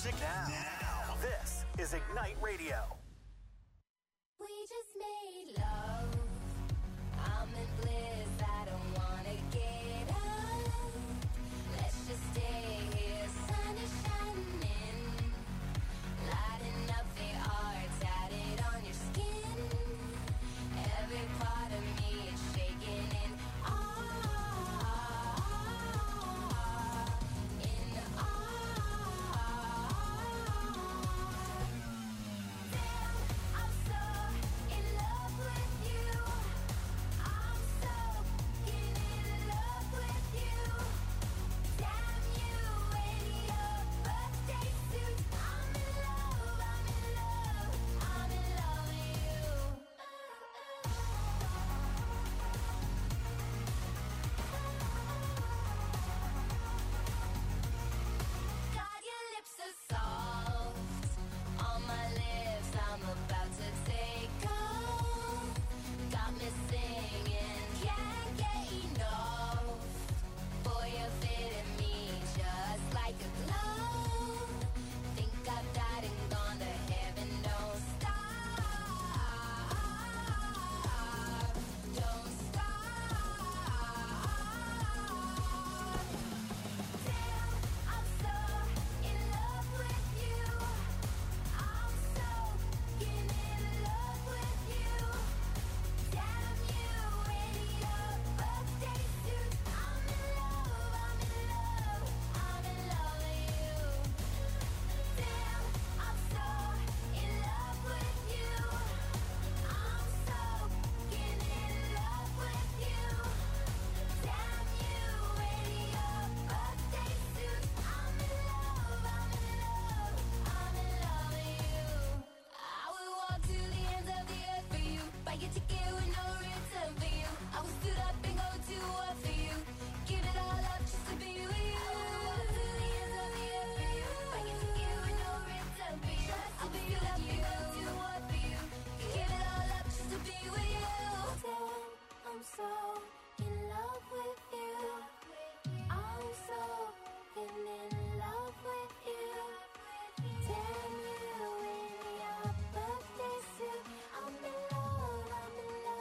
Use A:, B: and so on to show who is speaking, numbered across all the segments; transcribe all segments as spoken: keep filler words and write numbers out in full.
A: music now. now. This is Ignite Radio.
B: We just made love. I'm in bliss. I don't wanna get up. Let's just stay here. Sun is shining, lighting up the art tatted on your skin. Every part of me is shaking in awe, in awe. Damn, I'm so in love with you. I'm so in love with you. Damn you in your birthday suit. I'm in love, I'm in love, I'm in love with you. God, your lips are soft on my lips. I'm about to take off. Got me singing, can't get enough. Boy, you're fitting me just like a glove. Think I've died and gone to heaven. Don't stop, don't stop. Damn, I'm so in love with you. I'm so in love with you. Damn you in your birthday suit. I'm in love, I'm in love, I'm in love with you. Damn, I'm so in love with you. I'm so in love with you. Damn you in your birthday suit. I'm in love, I'm in love, I'm in love with you. I would walk to the ends of the earth for you. Buy your ticket with no return for you. I would stood up and go to war for you. Give it all up just to be with you. I would walk to the ends of the earth for you. Buy your ticket with no return for you. I would stood up and go to war for you. Give it all up just to be with you. Damn, I'm so in love with you. I'm so in love with you. Damn you in your birthday suit. I'm in love, I'm in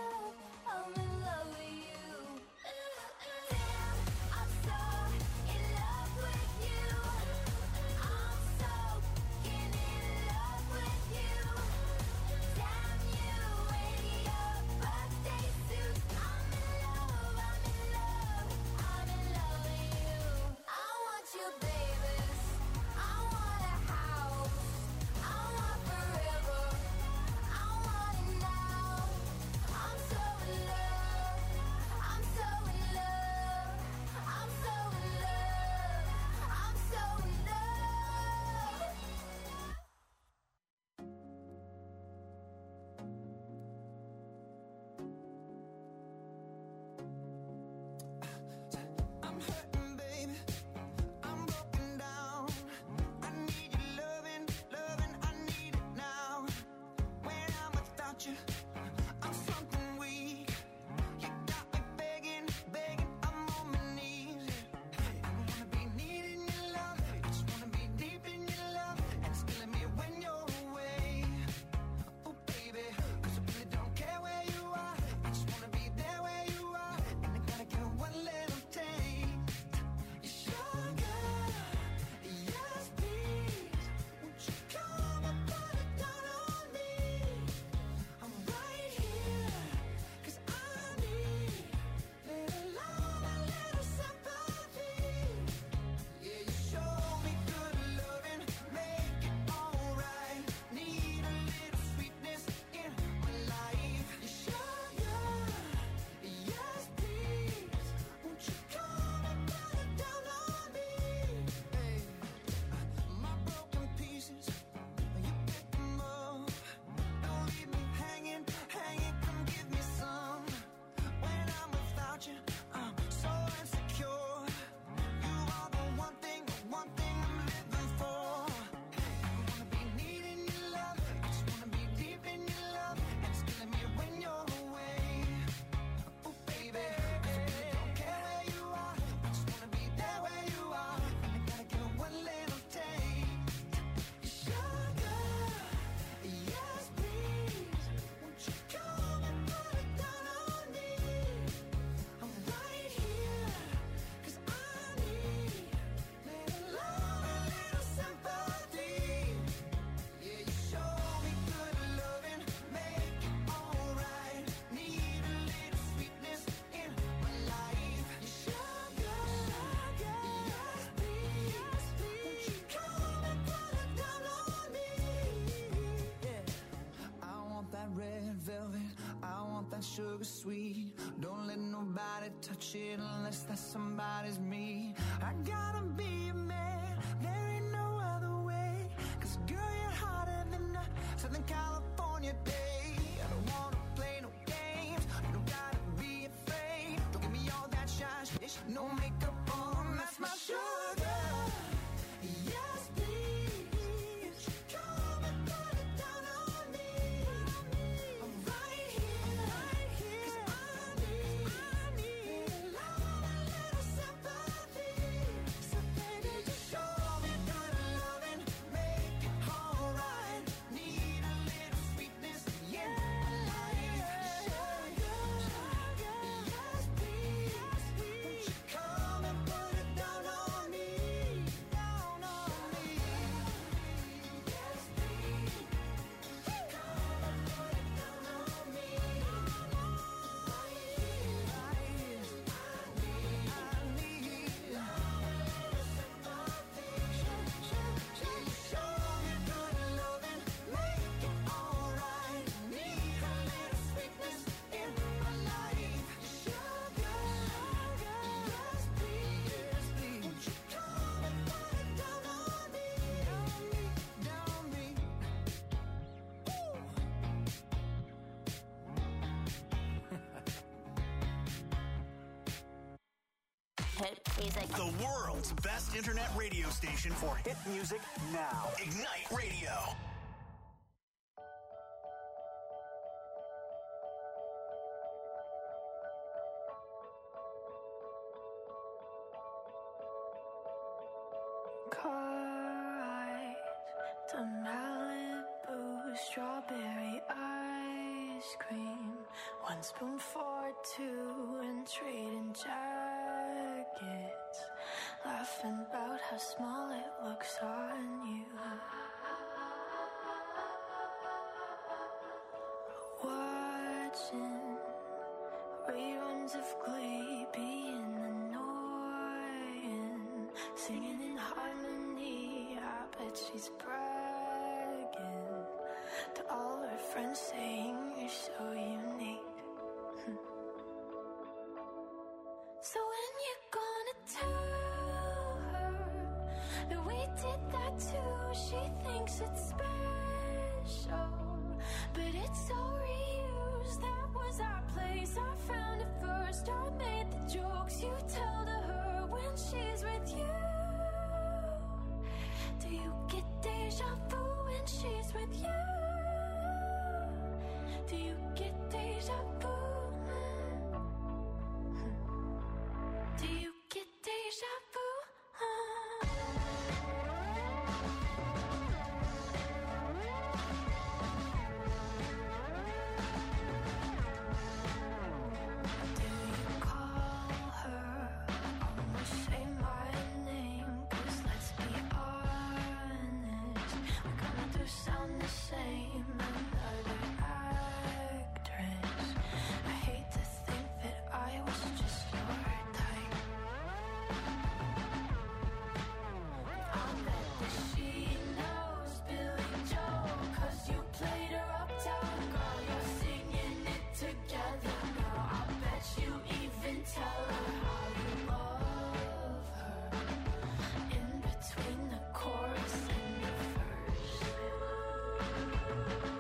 C: sugar sweet. Don't let nobody touch it unless that somebody's me. I gotta be a man, there ain't no other way. Cause girl, you're hotter than a Southern California day. I don't wanna play no games, you don't gotta be afraid. Don't give me all that shy shit, no makeup on, that's my sugar. Yes, please, come and put it down on me. I'm right here, right here, 'cause I need, I need a lot, a little sympathy. So baby, just show me good loving, make it alright. Need a little sweetness in my life. Sugar, sugar, yes please, won't you come and put it down on me, down on me. Yes please, come and put it down on me. Right here, right here, I need, I need love, a little sympathy. Show me good loving, make it alright. Need a little sweetness in my life. Sugar, yes please, won't you come and put it down on me, down me, down me.
D: Hit music.
A: The world's best internet radio station for hit music now. Ignite Radio.
E: Car ride to Malibu, strawberry ice cream. One spoon for two and trading jackets. Laughing about how small it looks on you. Watching reruns of Glee, being annoying, singing in harmony. I bet she's bragging to all her friends, saying you're so unique. So when you gonna tell her that we did that too? She thinks it's special, but it's so reused. That was our place, I found it first. I made the jokes you tell to her when she's with you. Do you get deja vu when she's with you? Do you get deja vu? Do you get deja vu? Do you call her? Almost say my name, 'cause let's be honest, we're gonna do sound the same. Another actress. I hate to think that I was just your type. I bet that she knows Billy Joel, 'cause you played her uptown. Girl, you're singing it together. Girl, I bet you even tell her how you love her in between the chorus and the verse.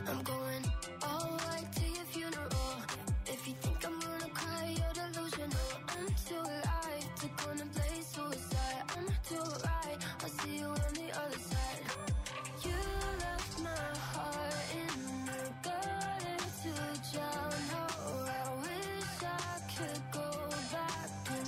E: I'm going all white to your funeral. If you think I'm gonna cry, you're delusional. I'm too alive to contemplate suicide. I'm too right, I'll see you on the other side. You left my heart in the gutter to drown. Oh, I wish I could go back in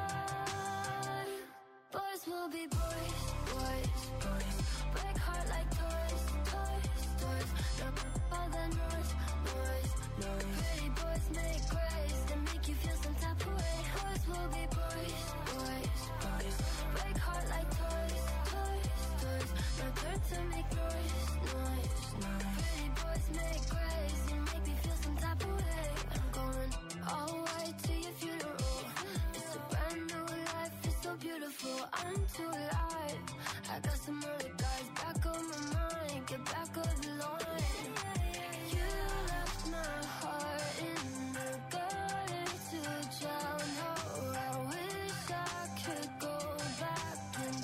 E: time. Boys will be boys, boys, boys. Break heart like toys, toys, toys. Now all the noise, noise, noise. Pretty boys make grace and make you feel some type of way. Boys will be boys, boys, boys. Break heart like toys, toys, toys. Now turn to make noise, noise, noise. Pretty boys make grace and make me feel some type of way. I'm going all white to your funeral. It's a brand new life, it's so beautiful. I'm too alive. I got some other guys back on my mind. Get back on the line. You left my heart in the gutter to drown. Oh, I wish I could go back in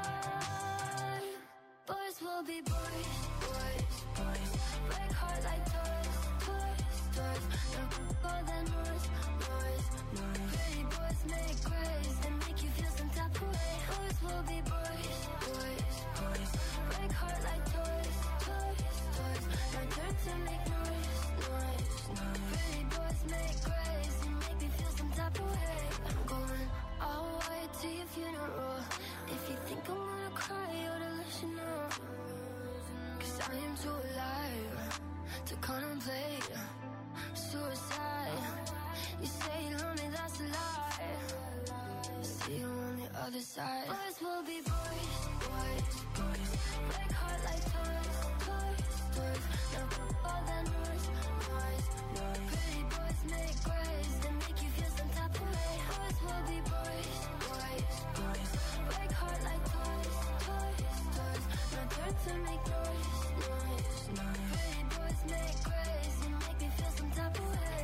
E: time. Boys will be boys, boys, boys. Break heart like toys, toys, toys. Now all the noise, noise, noise. Pretty boys make grace and make you feel some type of way. Boys will be boys, boys, boys. Break heart like toys, toys, toys. Now turn to make noise, noise, noise. Pretty boys make grace and make me feel some type of way. I'm going all white to your funeral. If you think I'm gonna cry, you ought to listen up. Cause I am too alive to contemplate suicide. You say you love me, that's a lie. See you on the other side. Boys will be boys, boys, boys. Break heart like toys, toys, toys. Now all the noise, noise, noise. Pretty boys make grace and make you feel some type of way. Boys will be boys, boys, boys. Break heart like toys, toys, toys. Now turn to make noise, noise, noise. Pretty boys make grace and make me feel some type of way.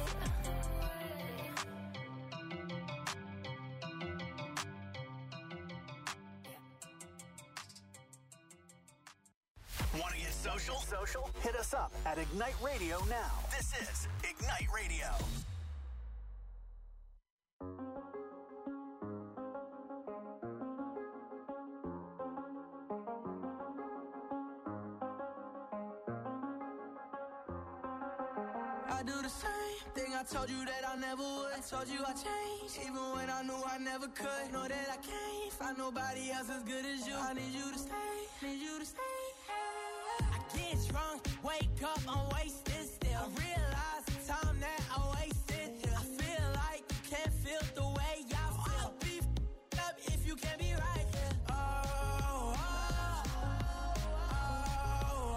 A: Want to get social? Social? Hit us up at Ignite Radio now. This is Ignite Radio.
C: I do the same thing I told you that I never would. I told you I changed, even when I knew I never could. Know that I can't find nobody else as good as you. I need you to stay, need you to stay. I get drunk, wake up, I'm wasted still. I realize the time that I wasted here. I feel like you can't feel the way I feel. I'll be f***ed up if you can't be right here. Oh, oh, oh, oh,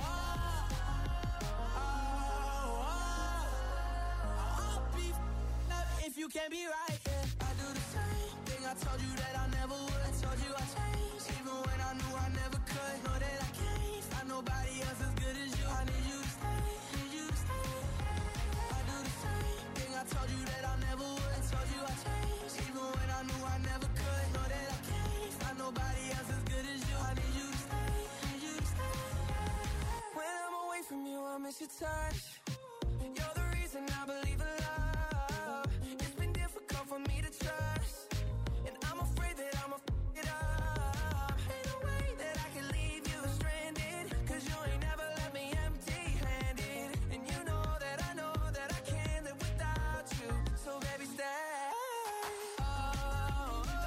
C: oh, oh. I'll be f***ed up if you can't be right here. I do the same thing I told you that I never would. I told you I changed, even when I knew I never could. Know that I can't find nobody else as good as you. I need you to stay, need you to stay. I do the same thing I told you that I never would. I told you I changed, even when I knew I never could. Know that I can't find nobody else as good as you. I need you to stay, need you to stay. When I'm away from you, I miss your touch. You're the reason I believe in love. It's been difficult for me to trust, and I'm afraid that I'ma f*** it up. Ain't no way that I can leave you stranded, cause you ain't never left me empty-handed. And you know that I know that I can't live without you. So baby, stay. Oh, oh, oh,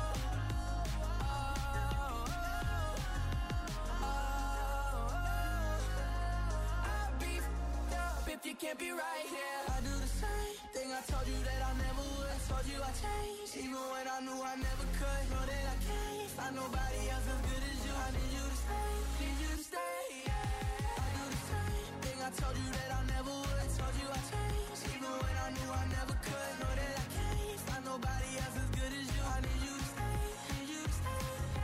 C: oh, oh, oh. I'll be f***ed up if you can't be right here. I do the same thing I told you that I never would. I told you I changed, even when I knew I never could. Know that I can't find nobody else as good as you. I need you to stay, need you to stay. Yeah. I do the same thing I told you that I never would. I told you I changed, even when I knew I never could. Know that I can't find nobody else as good as you. I need you to stay, need you to stay.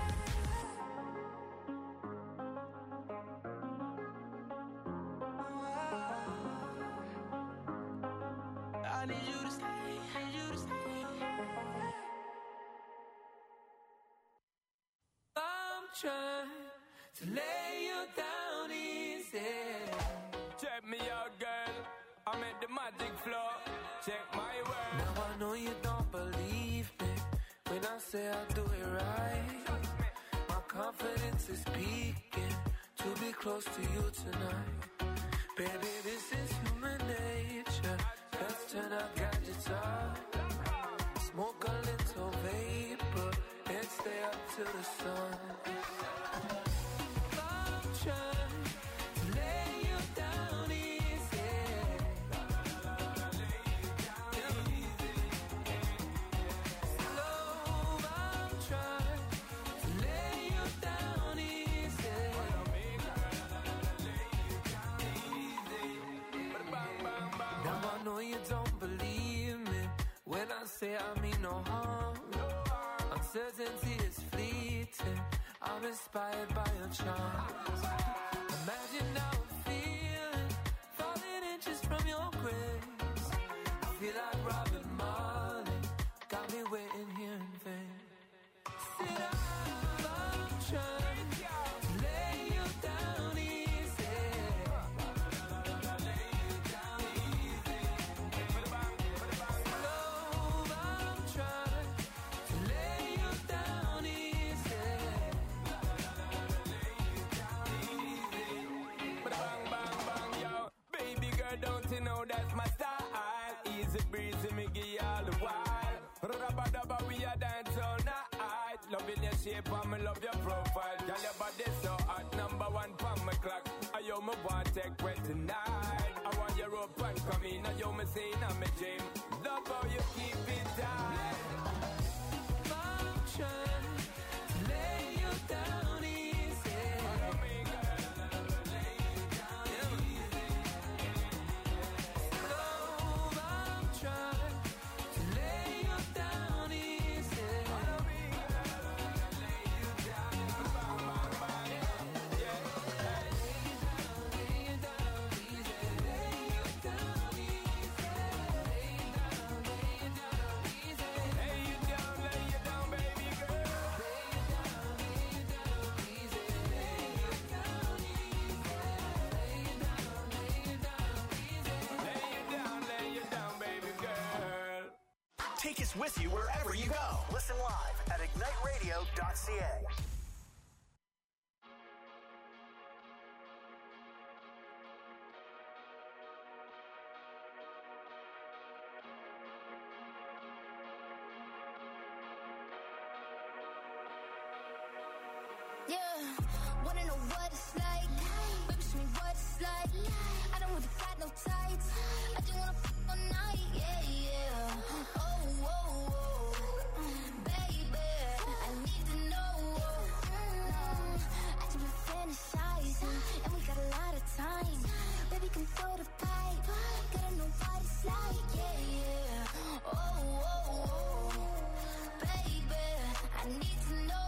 C: I need you to stay, need you to stay. I'm trying to lay you down easy.
F: Jet me out, girl. I'm at the magic floor. Check my word.
G: Now I know you don't believe me when I say I do it right. My confidence is peaking to be close to you tonight. Baby, this is human nature. Let's turn our gadgets off. Smoke a little vapor and stay up till the sun. I'm trying to lay you down easy. Slow, I'm trying to lay you down easy. Now I know you don't believe me when I say I mean no harm. Uncertainty is fleeting. I'm inspired by your charms. Imagine how I'm feeling, falling inches from your grace. I feel like Robin Marley, got me waiting here in vain. Sit up, I'm trying to lay you down easy. Slow, I'm trying to lay you down easy.
F: Bang, bang, bang, yo. Baby girl, don't you know that's my style? Easy breezy, me give you all the while. Rubba-dubba, we a dance all night. Loving your shape and me love your profile. Girl, your body so hot, number one from my clock. I yo me want take wet tonight. I want your rope and come in. I yo me saying I'm a dream. Love how you keep it tight.
G: I'm trying to lay you down easy. Slow, I'm trying to lay you down easy.
F: Lay you down, lay you down, baby girl. Lay you down, lay you down, baby girl.
A: Take us with you wherever you go. Listen live at ignite radio dot c a.
E: Yeah, wanna know what it's like? Baby, show me what it's like. I don't really got no tights. I just wanna f all night. Yeah, yeah. Oh, oh, oh, baby, I need to know. Mm, I just been fantasizing, and we got a lot of time. Baby, come throw the pipe. Gotta know what it's like. Yeah, yeah. Oh, oh, oh, baby, I need to know.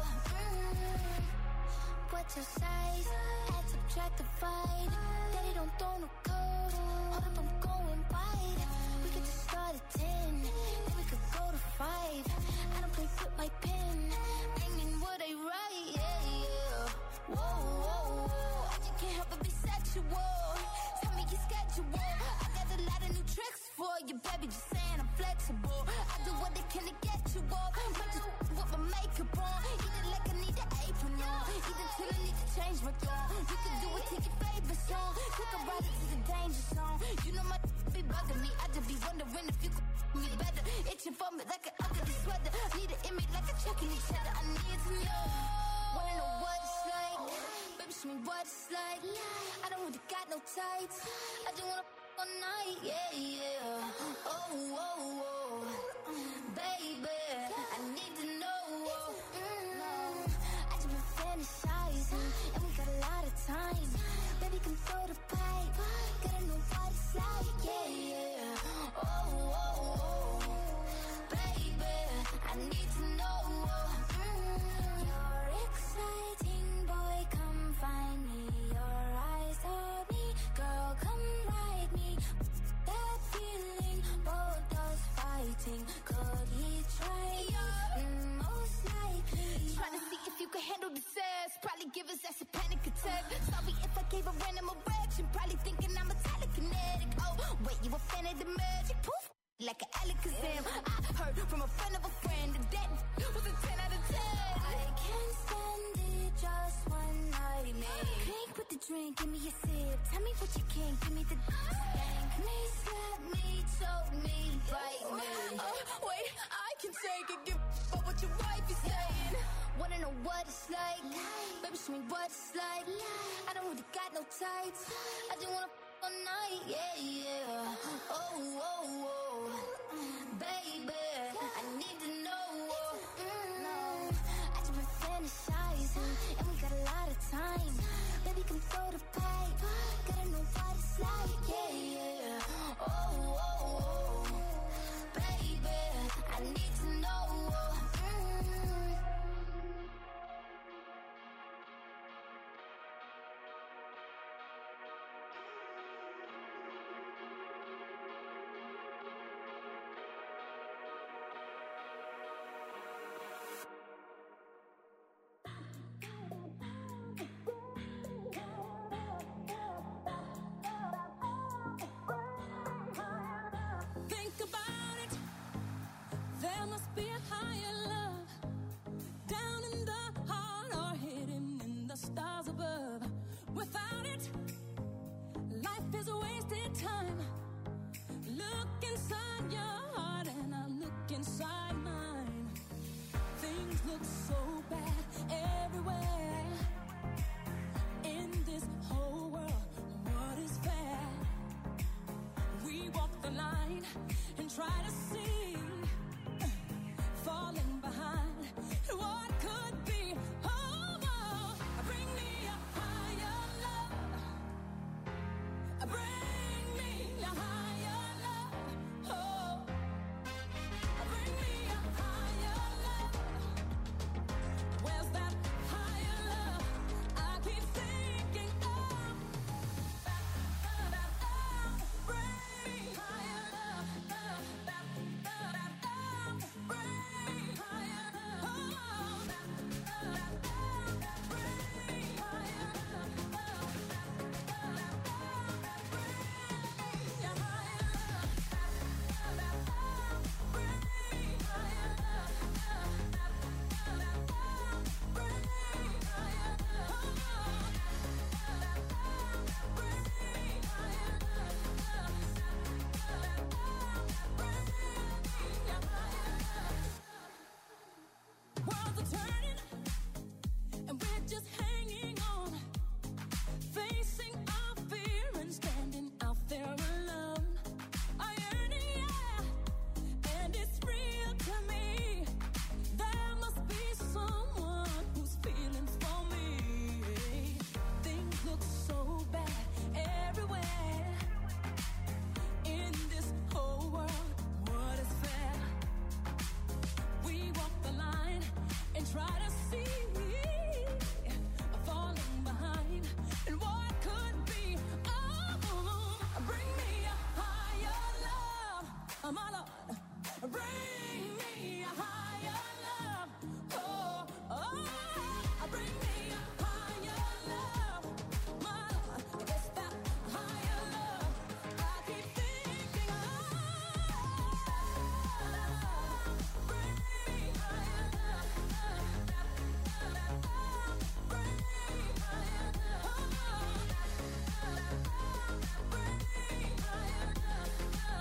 E: Mm, what's your size? Add, subtract, divide. Daddy don't throw no code. Hold up, I'm going wide. We could just start at ten, then we could go to five. I don't play with my pen. I mean what I write. Yeah, yeah. Whoa, whoa, whoa. I just can't help but be sexual. Tell me your schedule. I got a lot of new tricks for you, baby. Just saying I'm flexible. I do what I can to get you off. Might just with my makeup on. Eat it like I need an apron on. Eat it till I need to change my tone. You can do it to your favorite song. Take a ride into the danger zone. You know my be bugging me. I just be wondering if you could me better. Itching for me like an ugly sweater. Need it in me like a checking each other. I need to know. Wanna know what it's like? Baby, show me what it's like. I don't really got no tights. I just wanna f all night. Yeah, yeah. Oh, oh, oh, baby, I need to know. Mm, I just been fantasizing, and we got a lot of time. Baby, come throw the pipe. Gotta know what it's like. Yeah, yeah. Oh, oh, oh, baby, I need to know. Mm, you're exciting, boy. Come find me. Your eyes on me, girl. Come ride me. That feeling, both us fighting. Could he try? Mm, most likely. Trying to see if you can handle the sass. Probably give us that's a panic attack. Sorry if I gave a random erection. Probably thinking I'm a
B: like an Alakazam. I heard from a friend of a friend that that was a ten out of ten. I can't stand it, just one night, man. Drink with the drink, give me a sip. Tell me what you can, give me the spank me, slap me, choke me, bite me. Uh, wait, I can take it, give up what your wife is saying. Wanna know what it's like? Baby, show me what it's like. I don't really got no tights. I just wanna f- all night, yeah, yeah. Oh, oh, oh, baby, I need to know. Mm, I just been fantasizing, and we got a lot of time. Baby, come throw the pipe. Gotta know what it's like, yeah, yeah. Oh, oh, oh, baby, I need to know. Mm.
E: Think about it. There must be a higher love down in the heart or hidden in the stars above. Without it, life is a wasted time. Look inside your heart and I look inside mine. Things look so bad everywhere. In this whole world, what is fair? We walk the line and try to see, falling behind what could be. Oh, oh, bring me a higher love. Bring me a higher love. Oh, bring me a higher love. Where's that higher love? I keep thinking of. Bring me higher love. Bring higher Worlds are turning, and we're just hanging on, facing our fear and standing out there alone. I yearn, yeah, and it's real to me. There must be someone who's feeling for me. Things look so bad everywhere. In this whole world, what is fair? We walk the line and try to see, falling behind and what could be. Oh, bring me a higher love, my Lord. Bring me a higher love. Oh, oh, bring me a higher love, my Lord. It's that higher love I keep thinking of. Bring me higher love. Bring me higher love. Bring me higher love.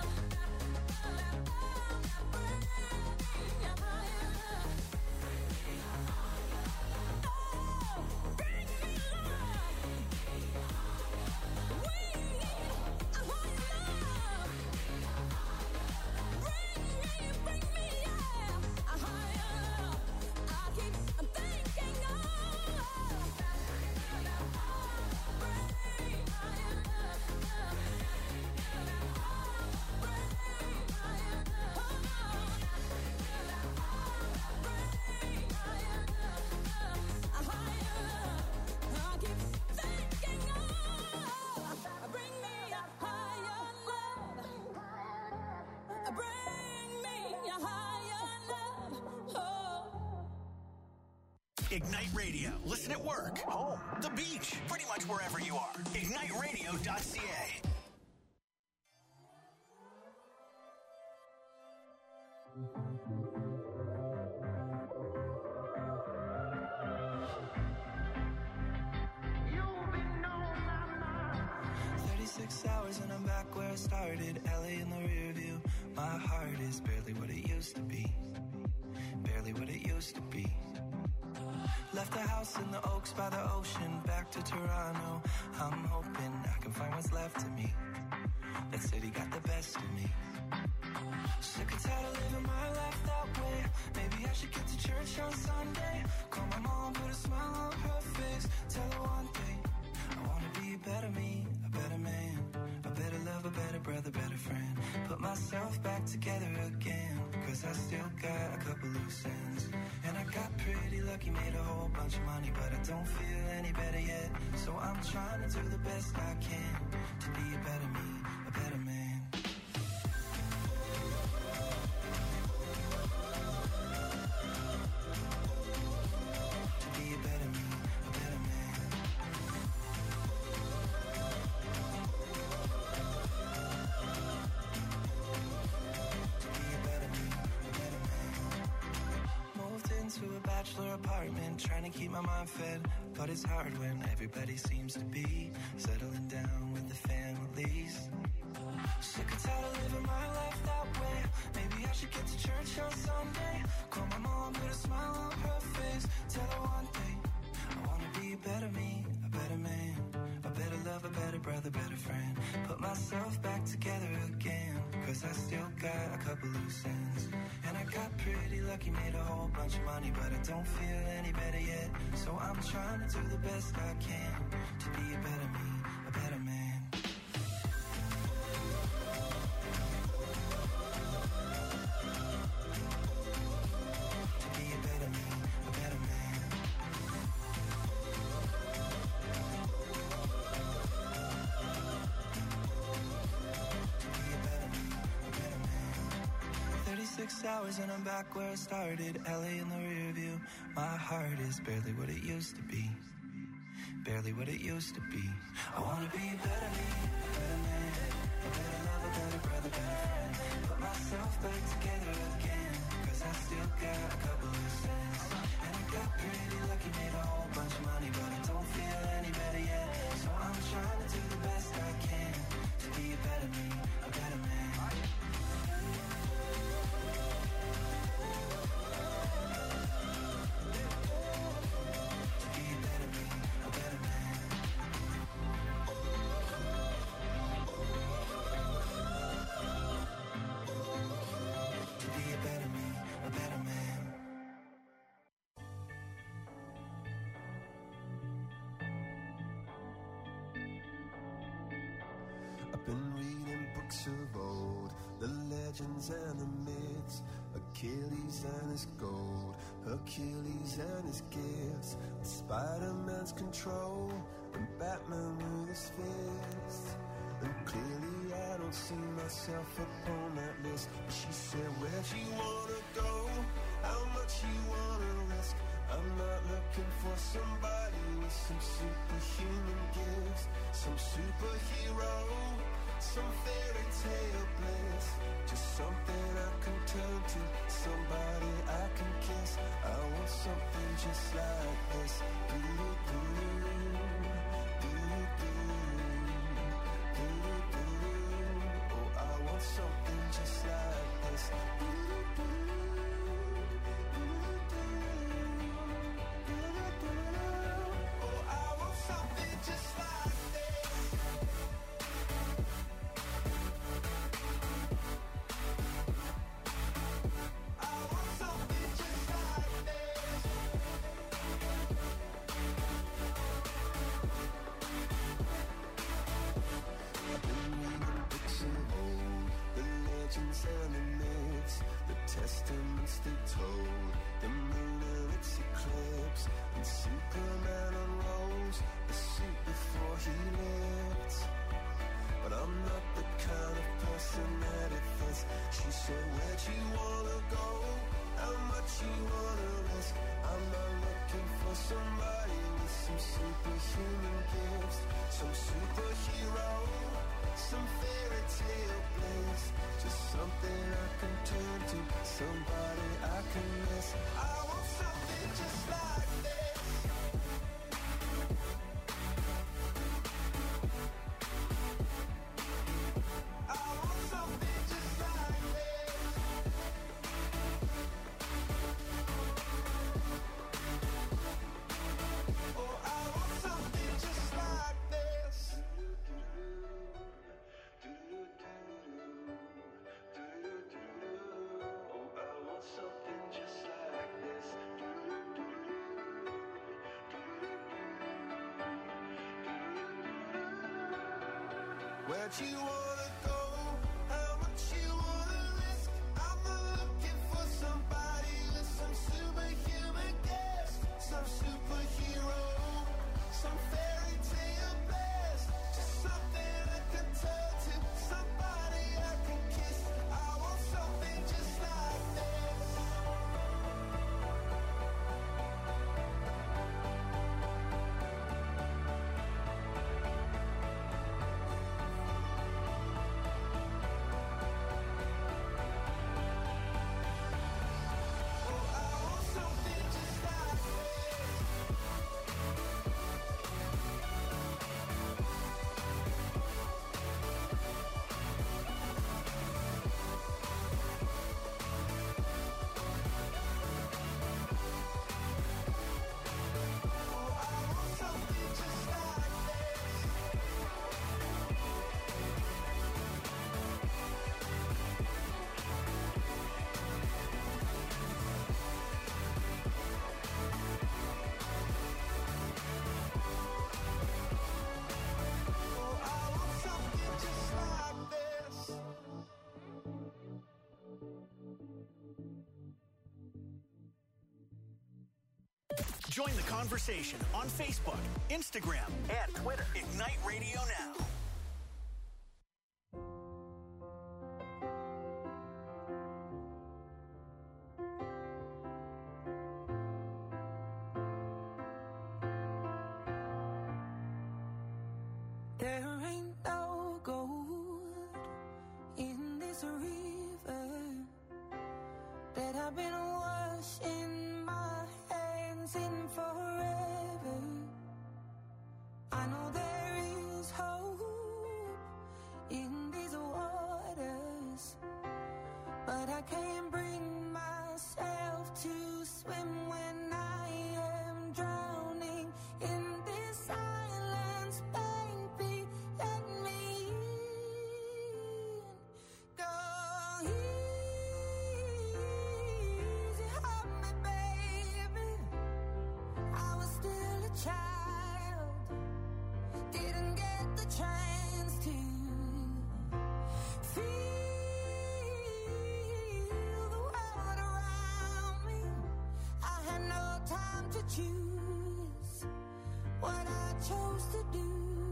A: Ignite Radio. Listen at work, home, the beach, pretty much wherever you are. ignite radio dot c a.
C: thirty-six hours and I'm back where I started. L A in the rear view. My heart is barely what it used to be. Barely what it used to be. Left the house in the Oaks by the ocean. Back to Toronto. I'm hoping I can find what's left of me. That city got the best of me. Sick and tired of living my life that way. Maybe I should get to church on Sunday. Call my mom, put a smile on her face. Tell her one thing, I wanna be a better me, a better man, a better love, a better brother, better friend. Put myself back together again, cause I still got a couple loose ends. And I got pretty lucky, made a whole bunch of money, but I don't feel any better yet. So I'm trying to do the best I can to be a better me, a better man. To a bachelor apartment, trying to keep my mind fed, but it's hard when everybody seems to be settling down with the families. Sick and tired of living my life that way. Maybe I should get to church on Sunday. Call my mom, put a smile on her face. Tell her one thing, I wanna be a better me, a better man, a better love, a better brother, better friend. Put myself back together again, cause I still got a couple loose ends. And I got pretty lucky, made a whole bunch of money, but I don't feel any better yet. So I'm trying to do the best I can to be a better me, a better man. To be a better me, a better man. To be a better me, a better man. thirty-six hours and I'm back where I started. L A in the rear view. My heart is barely what it used to be. Barely what it used to be. I wanna be a better me, a better man, a better love, a better brother, better friend. Put myself back together again, cause I still got a couple of cents. And I got pretty lucky, made a whole bunch of money, but I don't feel any better yet. So I'm trying to do the best I can to be a better me, a better man.
H: Been reading books of old, the legends and the myths, Achilles and his gold, Hercules and his gifts, Spider-Man's control, and Batman with his fists. And clearly I don't see myself upon that list. But she said, where'd you wanna go? How much you wanna risk? I'm not looking for somebody with some superhuman gifts, some superhero, some fairy tale bliss, just something I can turn to, somebody I can kiss. I want something just like this. Do-do-do, do-do-do, do-do-do. Oh, I want something just like this. Do-do-do, do-do-do, do-do-do. Oh, I want something just like this. And the myths, the testaments they told, the moon and its eclipse, and Superman unrolls the suit before he lived. But I'm not the kind of person that it fits. She said, where'd you wanna go? How much you wanna risk? I'm not looking for somebody with some superhuman gifts, some superhero, some fairy tale bliss, just something I can turn to, some Where'd you wanna go? How much you wanna risk? I'm not looking for somebody with some superhuman gifts, some superhero, some fairy tale bliss, just something I can turn to, somebody I can kiss. I want something just like this.
A: Join the conversation on Facebook, Instagram, and Twitter. Ignite Radio Now.
C: There ain't no gold in this river that I've been washing my hands in forever. I know there is hope in these waters, but I can't bring myself to swim when I am drowning in this silence. Baby, let me in. Go easy on me, baby. I was still a child, didn't get the chance to feel the world around me. I had no time to choose what I chose to do.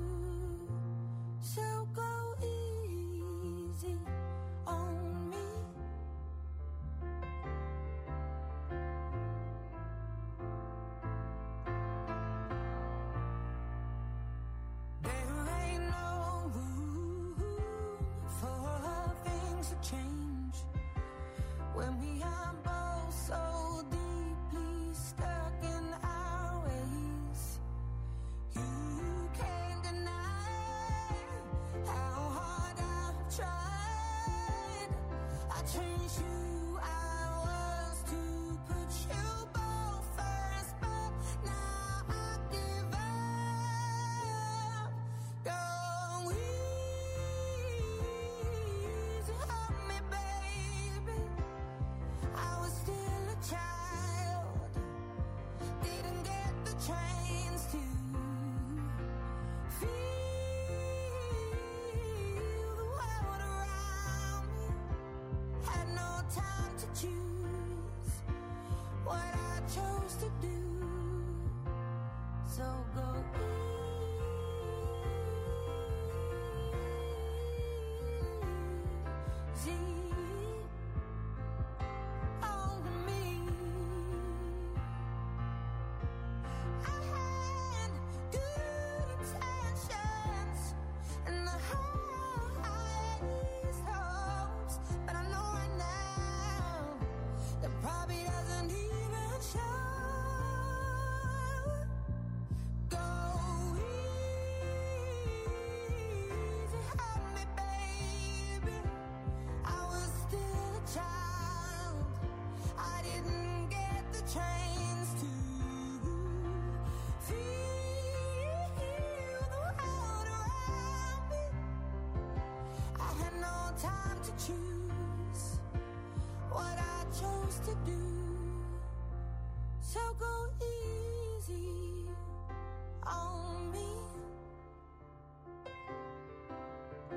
C: So go easy on me. There ain't no room for things to change when we are both so deeply stuck in our ways. You can't deny how hard I've tried. I changed who I was to put you both first, but now I give up. Go easy on me, baby. I was still a child, didn't get the chance to feel the world around me. Had no time to choose what I chose to do. So go easy on me. I had good intentions and the highest hopes, but I know right now that probably doesn't even show. Go easy on me, baby. I was still a child, I didn't get the chance to feel the world around me. I had no time to choose what I chose to do. So go easy on me.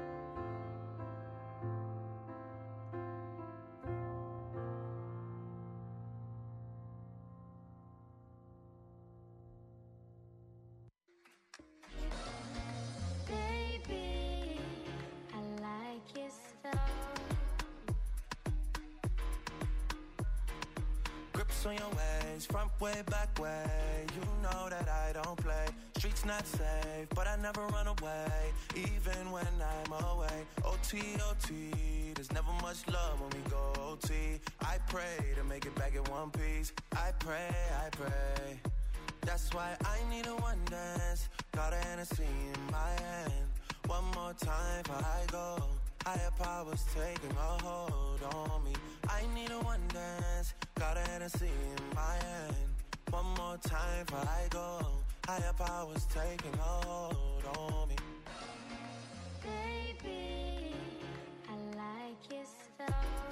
I: Ice on your ways, front way, back way. You know that I don't play. Streets not safe, but I never run away, even when I'm away. O T, O T, there's never much love when we go O T. I pray to make it back in one piece. I pray, I pray. That's why I need a one dance. Got a Hennessy in my hand. One more time before I go. Higher powers taking a hold on me. I need a one dance. Got a Hennessy in my hand. One more time before I go. Higher powers taking a hold on me.
E: Baby, I like your stuff.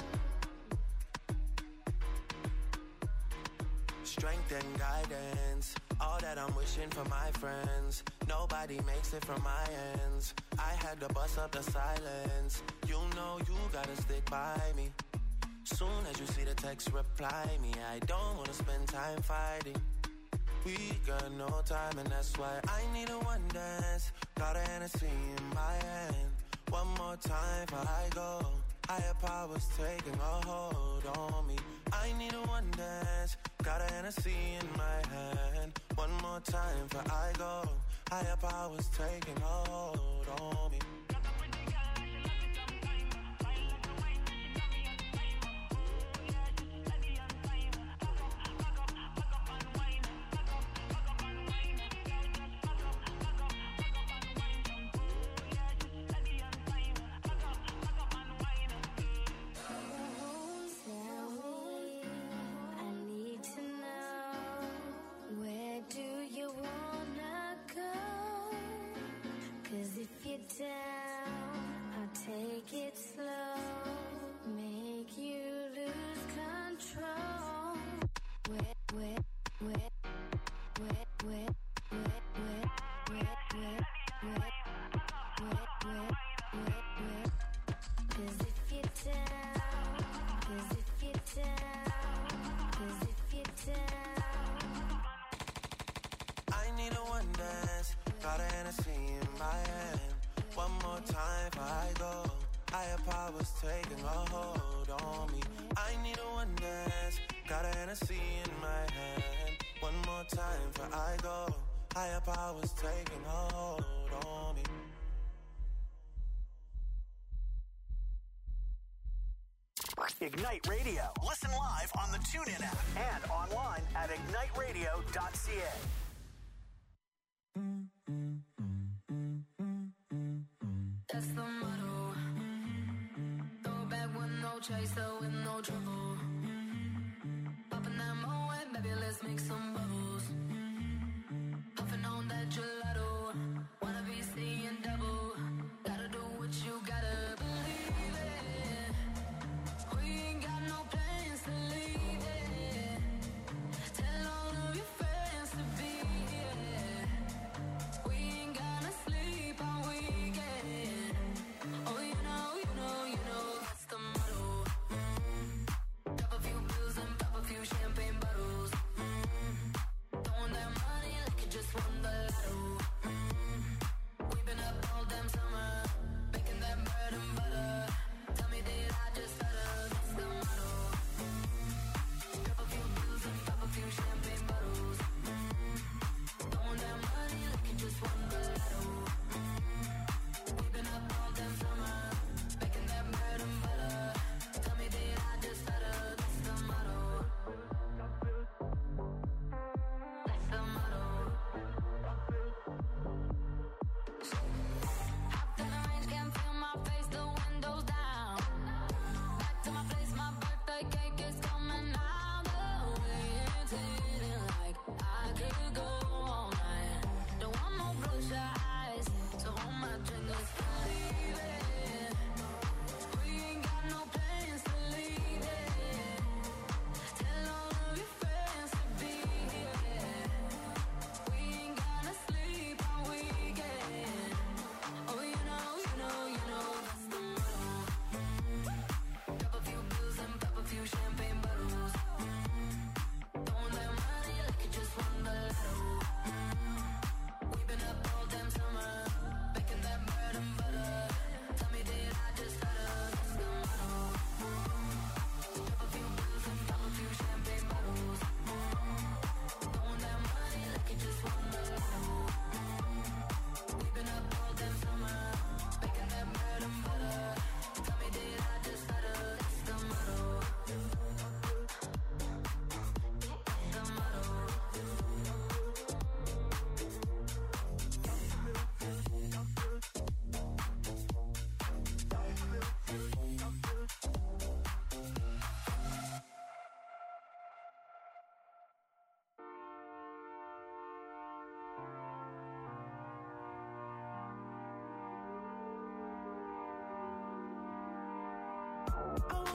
I: Strength and guidance, all that I'm wishing for my friends. Nobody makes it from my ends. I had to bust up the silence. You know you gotta stick by me. Soon as you see the text, reply me. I don't wanna spend time fighting. We got no time and that's why I need a one dance. Got a Hennessy in my hand. One more time before I go. Higher powers taking a hold on me. I need a one dance. Got a Hennessy in my hand. One more time before I go. Higher powers taking a hold on me.
E: Down, I'll take it slow, make you lose control. Wet, wet, wet, wet, wet, wet, wet, wet, wet, wet, wet, wet, wet, wet. 'Cause if you're down, 'cause if you're down, 'cause if you're down.
I: I need a one dance, got a Hennessy in my hand. One more time before I go. Higher powers taking a hold on me. I need a one dance. Got a Hennessy in my hand. One more time before I go. Higher powers taking a hold on me.
A: Ignite Radio. Listen live on the TuneIn app and online at ignite radio dot c a.
G: That's the motto. Throw back with no chaser, with no trouble. Popping that Moet, baby, let's make some bubbles. Puffing on that gelato. Wanna be seeing double. Gotta do what you gotta believe it. We ain't got no plans to leave it. Tell all of your friends to be here. We ain't gonna sleep all weekend. Oh, you know, you know, you know, that's the motto. Mm. Drop a few pills and pop a few champagne bottles. Mm.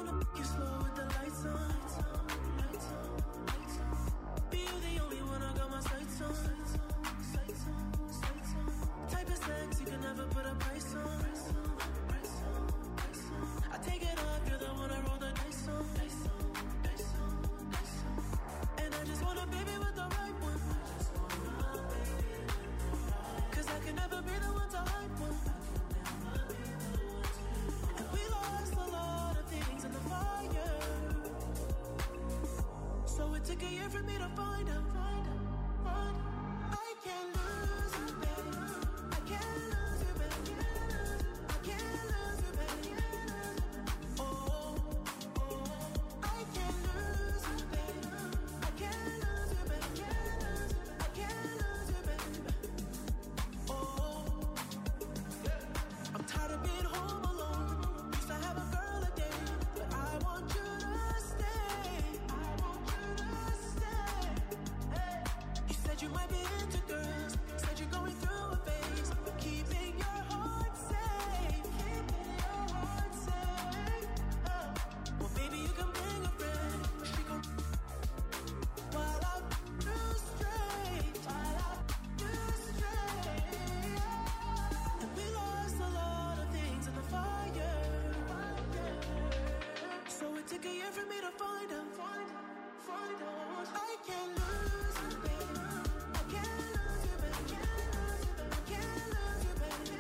J: wanna fuck you slow with the lights on. Be you the only one I got my sights on. Type of sex you can never put a price on. I take it off, you're the one I roll the dice on. And I just want a baby with the right one. Cause I can never be the one to hype one. And we lost a lot of things in the fire. So it took a year for me to find out. I can't lose you, baby. I can't lose you, baby. I can't lose you, baby. Oh, oh, I can't lose you, baby. I can't lose you, baby. I can't lose you, baby. Oh, I'm tired of being home alone. Used to have a girl a day, but I want you to stay. I want you to stay. Hey. You said you might be into girls. Said you're going through a phase, but keeping your heart safe. Keeping your heart safe. Oh. Well, maybe you can bring a friend. She gon' while I do straight. While I do straight. And we lost a lot of things in the fire. So it took a year for me to find out. Find out. I can't lose you, baby. I can't lose you, baby. I can't lose you, baby.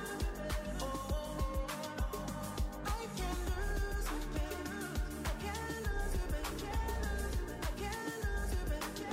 J: Oh, I can't lose you, baby. I can't lose you, baby. I can't lose you, baby.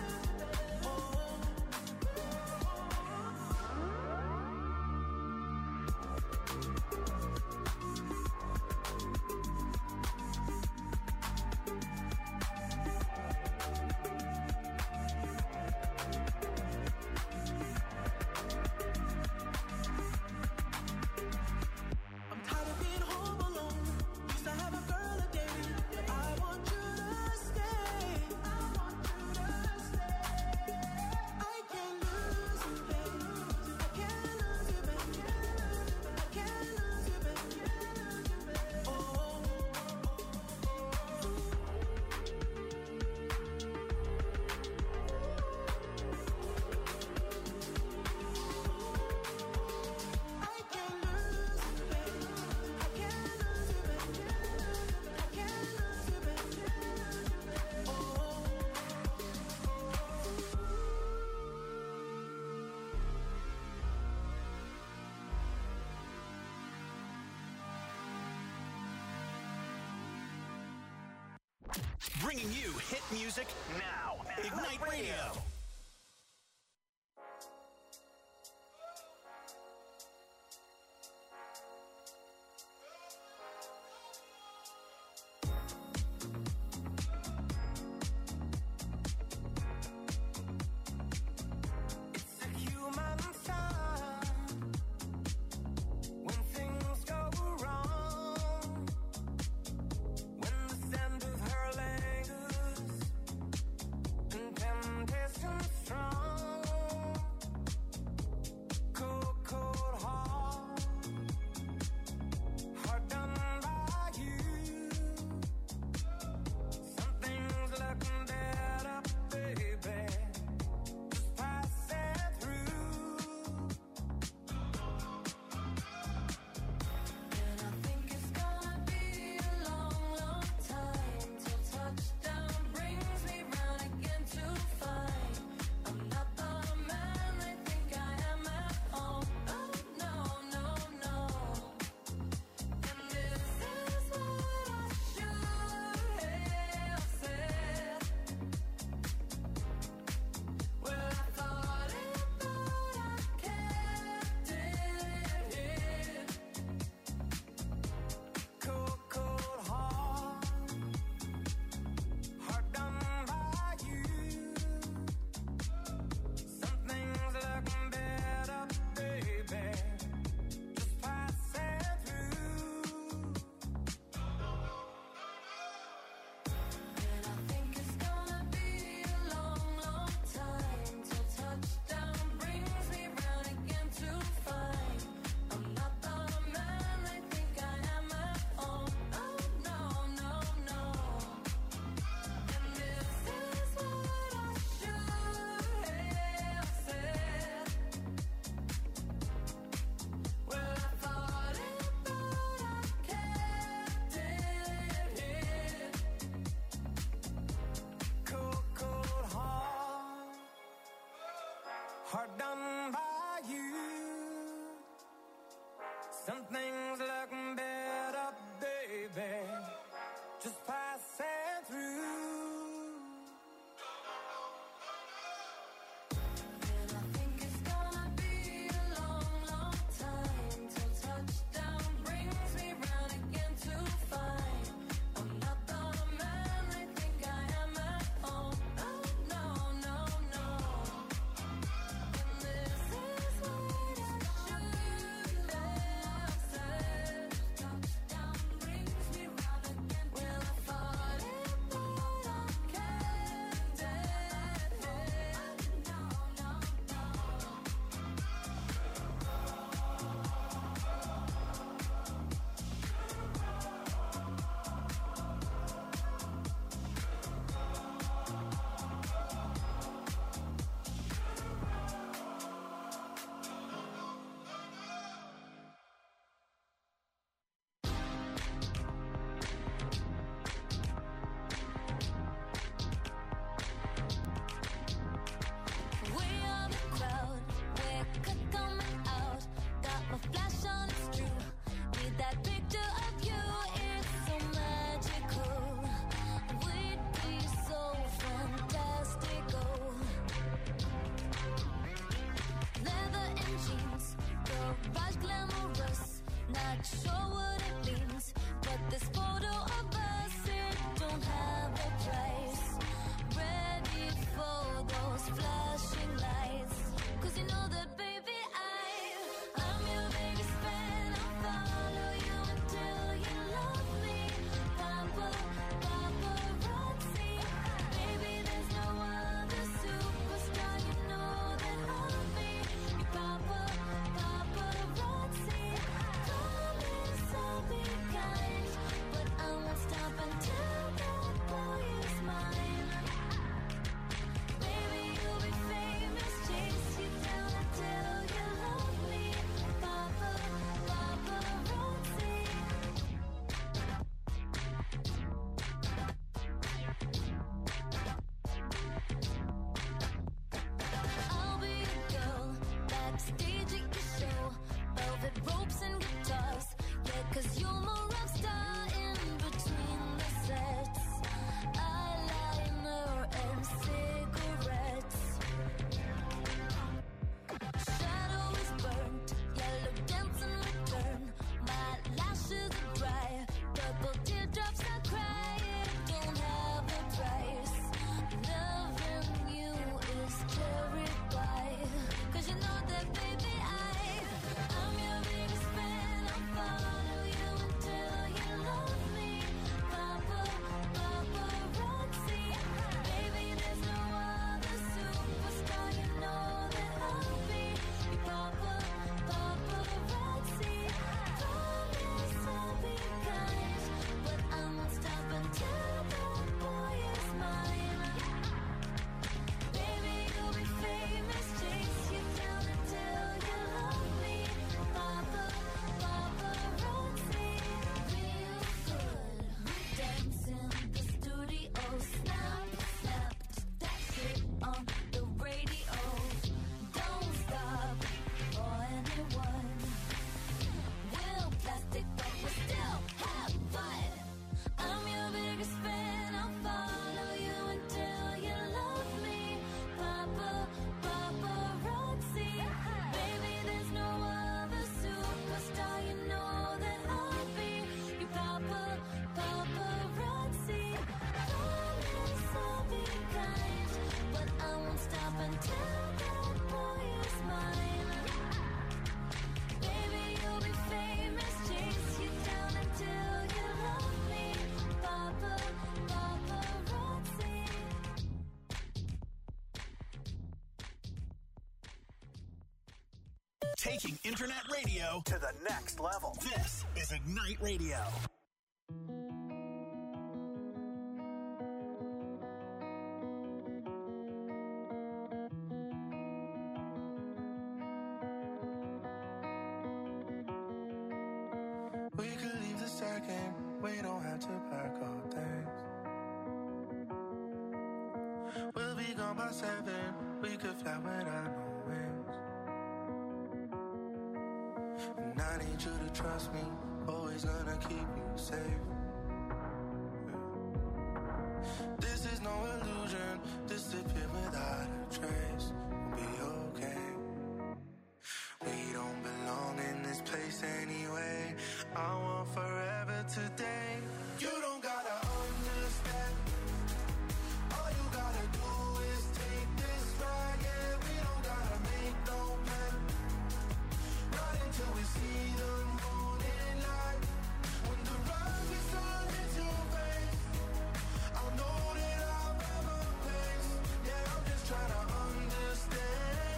J: I'm tired of being home alone. Used to have a girl a day, but I want you to stay. I want you to stay. I can't lose you, baby. I can't lose you, baby. I can't lose you, baby. Oh, I can't lose you, baby. I can't lose you, baby. I can't lose you, baby. Oh.
A: Bringing you hit music now. Ignite Radio.
C: It's a human sign when things go wrong. When the scent of her lingers and temptation
K: hard done by you. Some things look better, baby, just passing through.
E: And I think it's gonna be a long, long time till touchdown brings me round again to find I'm not the man they think I am at home. No, no, no, no. And this is what I should have said. Touchdown brings me round again. Well, I thought it, but I can't dead head. No, no, no. We are the crowd, we're cut coming out. Got my flash on, it's true. Need that picture of you, it's so magical. We'd be so fantastical. Leather and jeans, garage glamorous. Not sure what it means, but this photo of us, it don't have a price. Ready for those flashing lights. Cause you know that, baby, I, I'm your biggest fan. I'll follow you until you love me. Papa, paparazzi. Baby, there's no other superstar. You know that I'll be your papa, paparazzi. Promise I'll be kind, but I won't stop until that boy is mine. Baby, you'll be famous, chase you down until you love me. Papa, paparazzi. I'll be a girl backstage at your show. Velvet ropes and guitars. Yeah, cause you're my rock star in between the sets. Eyeliner and cigarettes. Shadow is burnt, yellow dancing return. My lashes are dry, purple teardrops I cry. It don't have a price. Loving you is cherry pie. Cause you know that, baby, I, I'm your biggest fan. I'll follow you until you love me. Papa, paparazzi. Baby, there's no other superstar. You know that I'll be your papa, paparazzi. Promise I'll be kind, but I won't stop until that boy is mine. Baby, you'll be famous, chase you down until you love me. Papa, paparazzi. Real good, dance in the studio. Snap, snap, that shit on the radio. Don't stop for anyone. We'll plastic, but we still have fun. I'm your biggest fan. I'll follow you until you love me. Papa, paparazzi. Baby, there's no other superstar. You know that I'll be your papa, paparazzi. Promise I'll be kind, but I won't stop until that boy is mine. Baby, you'll be famous, chase you down until you love me. Papa, paparazzi.
A: Taking internet radio to the next level. This is Ignite Radio.
C: We could leave the second, we don't have to pack our things. We'll be gone by seven, we could fly without no wings.
I: I need you to trust me. Always gonna keep you safe. This is no illusion. Disappear without a trace. We'll be okay. We don't belong in this place anyway. I want forever today. You don't gotta understand. All you gotta do is take this ride. Yeah, we don't gotta make no plan. Right until we see the morning light. When the rising sun hits your face, I'll know that I'll have a place. Yeah, I'm just trying to understand.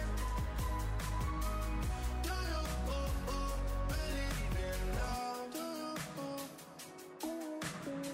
I: Do you ooh, ooh, believe in love? Do you ooh, ooh,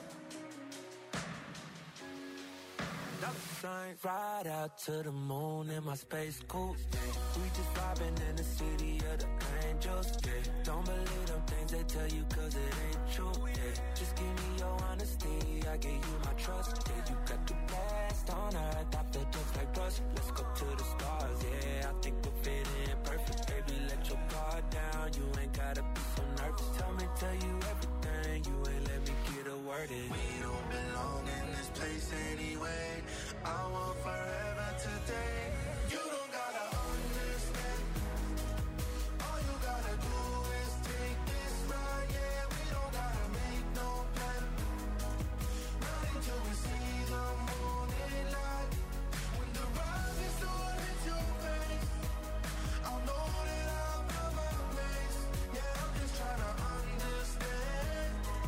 G: Another drink, ride out to the moon in my space coupe. Yeah. We just vibing in the city of the angels. Yeah. Don't believe them things they tell you cause it ain't true. Yeah. Just give me your honesty, I give you my trust. Yeah, you got the best on earth, I feel just like Russ. Let's go to the stars, yeah, I think we'll fit in perfect. Baby, let your guard down, you ain't gotta be so nervous. Tell me, tell you everything, you ain't let me get a word in.
I: we don't belong in this place anyway. I want forever today. You don't gotta understand. All you gotta do is take this ride. Yeah, we don't gotta make no plan. Not until we see the morning light. When the rising sun hits your face, I'll know that I'll have a place. Yeah, I'm just trying to understand.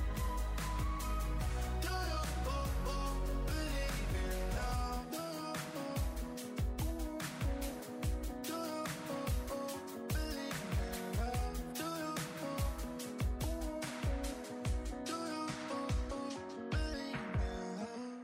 I: Do you ooh, ooh, believe in love? Do you ooh, do you ooh, ooh, believe in love? Do you ooh, ooh, do you ooh, ooh, believe in love?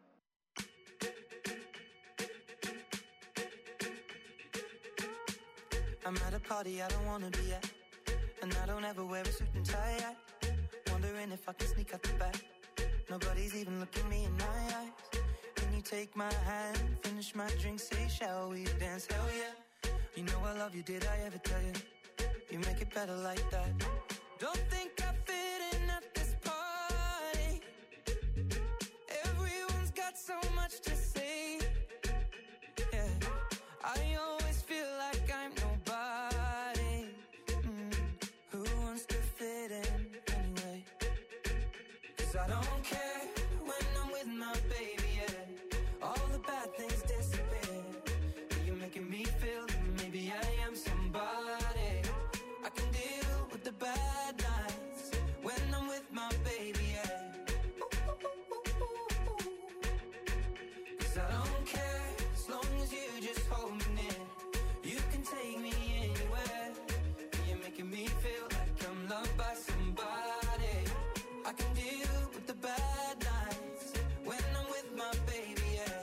C: I'm at a party I don't wanna be at, and I don't ever wear a suit and tie at. Wondering if I can sneak out the back. Nobody's even looking me in my eyes. Can you take my hand, finish my drink, say shall we dance? Hell yeah. You know I love you, did I ever tell you? You make it better like that. Don't think I fit in at this party. Everyone's got so much to say. Yeah, I always feel like I'm nobody. Mm, who wants to fit in anyway? Cause I don't care when I'm with my baby, yeah. All the bad things disappear. You're making me feel that maybe I am somebody. I can deal with the bad nights when I'm with my baby, yeah. Cause I don't care as long as you just hold me near. You can take me anywhere. You're making me feel like I'm loved by somebody. I can deal with the bad nights when I'm with my baby, yeah.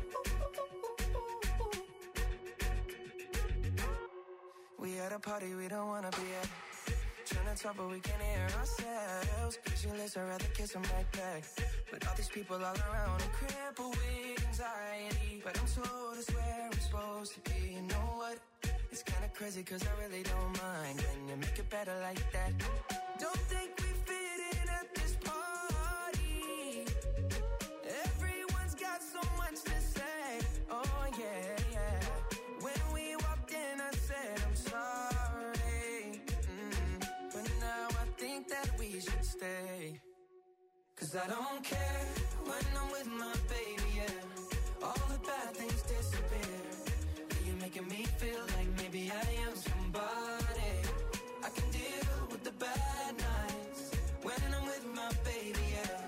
C: We at a party we don't wanna be at. Trying to talk but we can't hear ourselves. Pictureless, I'd rather kiss them right back. But all these people all around are crippled with anxiety. But I'm told it's where I'm supposed to be. You know what? It's kinda crazy cause I really don't mind when you make it better like that. Don't think we fit in at this party. Everyone's got so much to say. Oh yeah, yeah. When we walked in I said I'm sorry. Mm, but now I think that we should stay. Cause I don't care when I'm with my baby, yeah. All the bad things disappear. You're making me feel like maybe I am somebody. I can deal with the bad nights when I'm with my baby, yeah.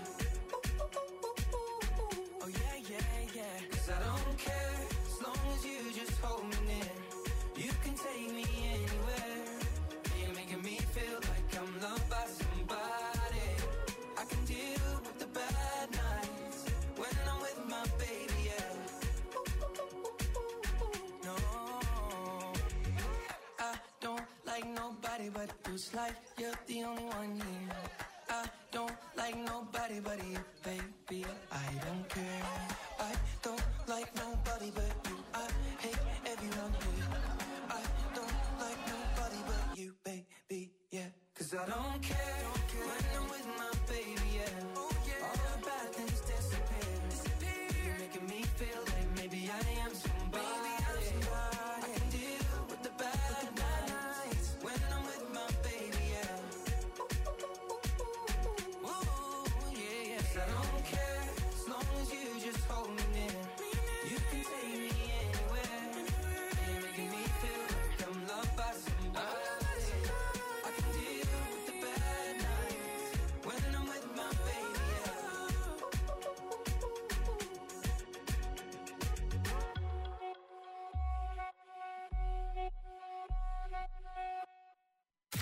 C: Oh yeah, yeah, yeah. Cause I don't care as long as you just hold me near. You can take me anywhere. You're making me feel like I'm loved by somebody. I can deal with the bad nights when I'm with my baby, yeah. No, I don't like nobody but you. It's like you're the only one here. I don't like nobody but you, baby. I don't care. I don't like nobody but you. I hate everyone here. I don't like nobody but you, baby. Yeah.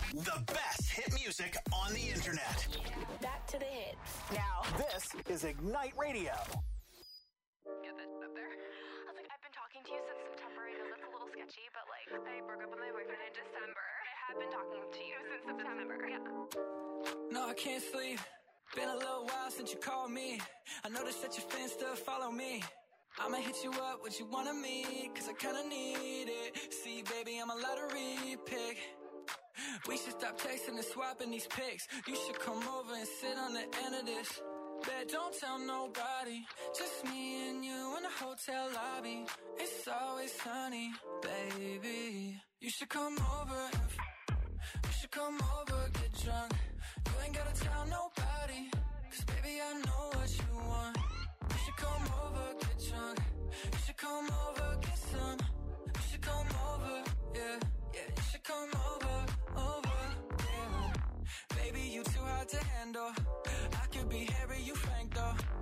A: The best hit music on the internet.
L: Back to the hits.
A: Now, this is Ignite Radio.
M: Get that up there. I was like, I've been talking to you since September. I know that's a little sketchy, but like, I broke up with my boyfriend in December. I have been talking to you since September. Yeah.
N: No, I can't sleep. Been a little while since you called me. I noticed that your fans still follow me. I'ma hit you up, what you wanna meet, cause I kinda need it. See, baby, I'm a lottery pick. We should stop texting and swapping these pics. You should come over and sit on the end of this. Bet don't tell nobody, just me and you in the hotel lobby. It's always sunny, baby. You should come over, and you should come over, get drunk. You ain't gotta tell nobody, cause baby I know what you